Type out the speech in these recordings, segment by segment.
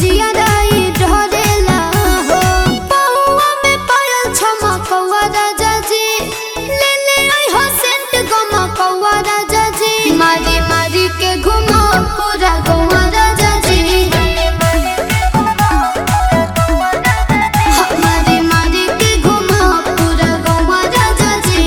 जियाराई ढरेला हो पौआ में पायल छमकौआ राजा जी ले ले आई हो सेंट गमकौआ राजा जी मारी मारी के घुमा पूरा गौआ राजा जी मारी मारी के घुमा पूरा गौआ राजा जी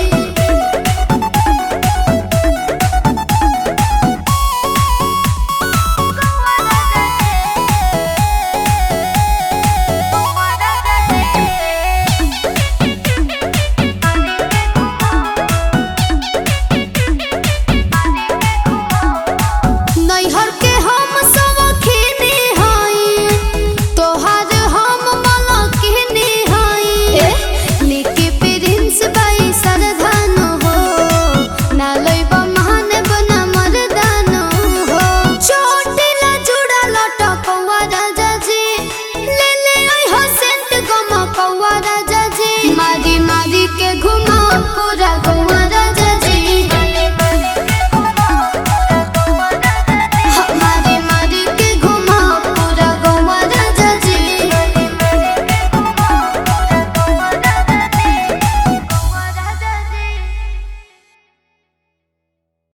नैहर के हम सवखिनी हई तोहार हम मलकिनी हई निकी प्रिंस बाई सरधान हो ना लइबा महान बना मर्दान हो चोटिला जुड़ा लटकौआ राजा जी ले ले आई हो सेंट गमकौआ राजा जी मारी मारी के घुमा पूरा